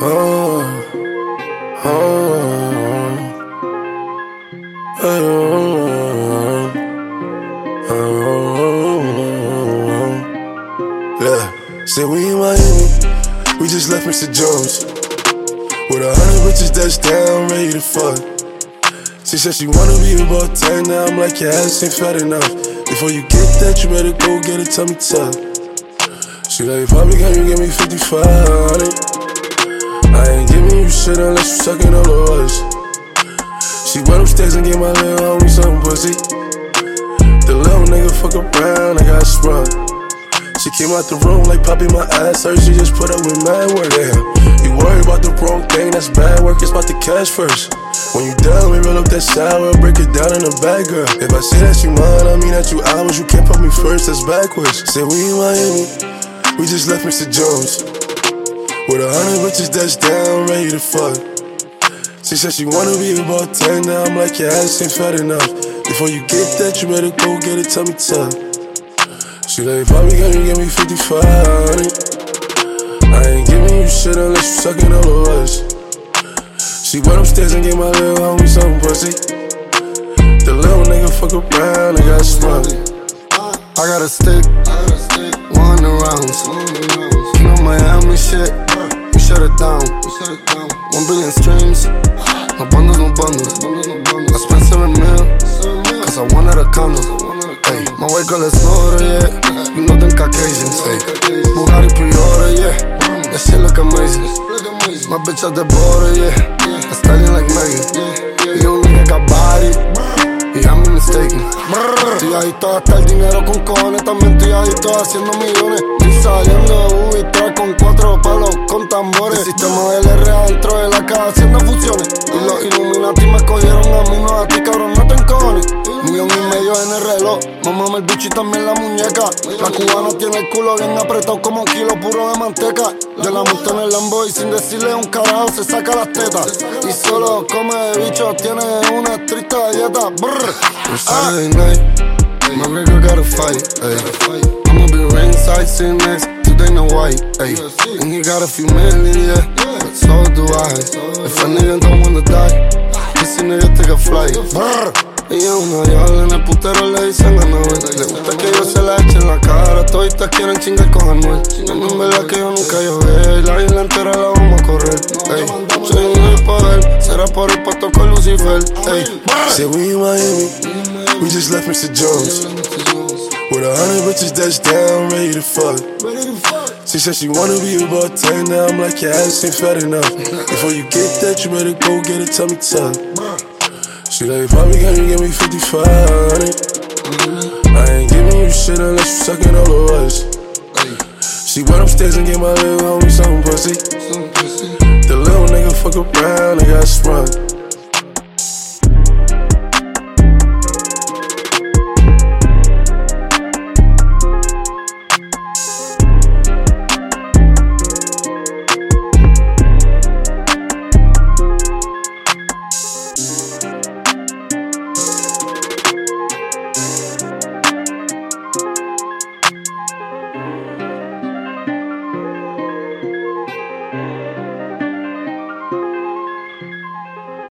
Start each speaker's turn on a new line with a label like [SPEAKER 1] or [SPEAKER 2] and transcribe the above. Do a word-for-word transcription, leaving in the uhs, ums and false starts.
[SPEAKER 1] Oh, oh, oh, oh, oh. Yeah, said we in Miami, we just left Mister Jones with a hundred bitches that's down, ready to fuck. She said she wanna be about ten, now I'm like, your ass ain't fat enough. Before you get that, you better go get a tummy tuck. She like, Poppy, can you give me fifty-five hundred? I ain't giving you shit unless you sucking all the us. She went upstairs and gave my little homie some pussy. The little nigga fuck around, I got sprung. She came out the room like Poppy, my ass hurt. She just put up with mad work. Damn, you worry about the wrong thing, that's bad work. It's about the cash first. When you done, we roll up that shower, break it down in the bag, girl. If I say that you mine, I mean that you ours. You can't put me first, that's backwards. Said we in Miami, we just left Mister Jones with a hundred bitches that's down, ready to fuck. She said she wanna be about ten, now I'm like, your ass ain't fat enough. Before you get that, you better go get a tummy tuck. She like, Poppy, can you give me fifty-five hundred? I ain't giving you shit unless you sucking all of us. She went upstairs and gave my little homie some pussy. The little nigga fuck around, I got sprung.
[SPEAKER 2] I got a stick, one rounds. You know Miami shit, we shut it down. One billion streams, no bundles, no bundles. I spent seven mil, cause I wanted a condo. Ay, my white girl is Florida, yeah. You know them Caucasians, ay. Bugatti pre-order, yeah. That shit look amazing. My bitch at the border, yeah. I'm styling like Megan. Young nigga got body, y I'm mistaken. Estoy adicto hasta el dinero con cojones. También estoy adicto haciendo millones. Estoy saliendo de U y trae con cuatro palos con tambores. El sistema del R adentro de la caja haciendo fusiones. Y los Illuminati me escogieron a mí, no a ti, cabrón, no te encojones. Millón y medio en el reloj, mamame el bicho y también la muñeca. La cubana tiene el culo bien apretado como kilo puro de manteca. Yo la monto en el Lambo y sin decirle un carajo se saca las tetas. Y solo come de bicho, tiene una estricta dieta. Brr. Saturday night, my nigga gotta fight, ayy. I'ma be ringside, sitting next to Dana White, ayy. And he got a few million, yeah, but so do I. If a nigga don't wanna die, ese nigga take a flight. Brr. Ella es una diabla, en el putero le dicen a Noel. Le gusta que yo se la eche en la cara, toditas quieren chingar con Anuel. No, en verdad que yo nunca lloré, la isla entera la vamos a correr, ey. Soy un rey poder, será por el pacto con Lucifer, ey.
[SPEAKER 1] Said we in Miami, we just left Mister Jones with a hundred bitches that's down, ready to fuck. She said she wanna be about ten, now I'm like, your ass ain't fat enough. Before you get that, you better go get a tummy tuck. She like, Poppy, can you give me fifty-five hundred? I ain't giving you shit unless you sucking all of us. She went upstairs and gave my little homie some pussy. The little nigga fuck around, I got sprung.